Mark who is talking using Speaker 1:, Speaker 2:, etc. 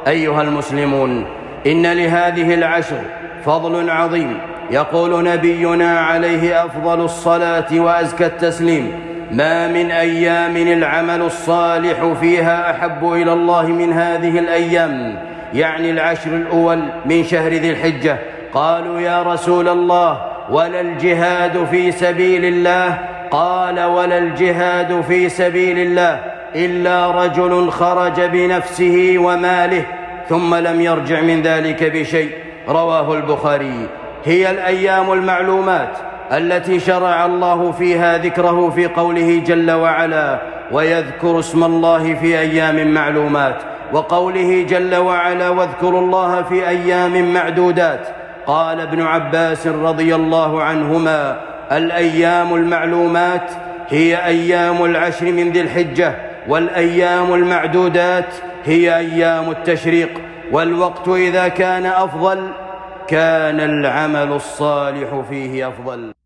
Speaker 1: أيها المسلمون، إن لهذه العشر فضل عظيم. يقول نبينا عليه أفضل الصلاة وأزكى التسليم: ما من أيام العمل الصالح فيها أحب إلى الله من هذه الأيام، يعني العشر الأول من شهر ذي الحجة. قالوا: يا رسول الله، ولا الجهاد في سبيل الله؟ قال: ولا الجهاد في سبيل الله إلا رجل خرج بنفسه وماله ثم لم يرجع من ذلك بشيء. رواه البخاري. هي الأيام المعلومات التي شرع الله فيها ذكره في قوله جل وعلا: ويذكر اسم الله في أيام معلومات، وقوله جل وعلا: واذكروا الله في أيام معدودات. قال ابن عباس رضي الله عنهما: الأيام المعلومات هي أيام العشر من ذي الحجة، والأيام المعدودات هي أيام التشريق. والوقت إذا كان أفضل كان العمل الصالح فيه أفضل.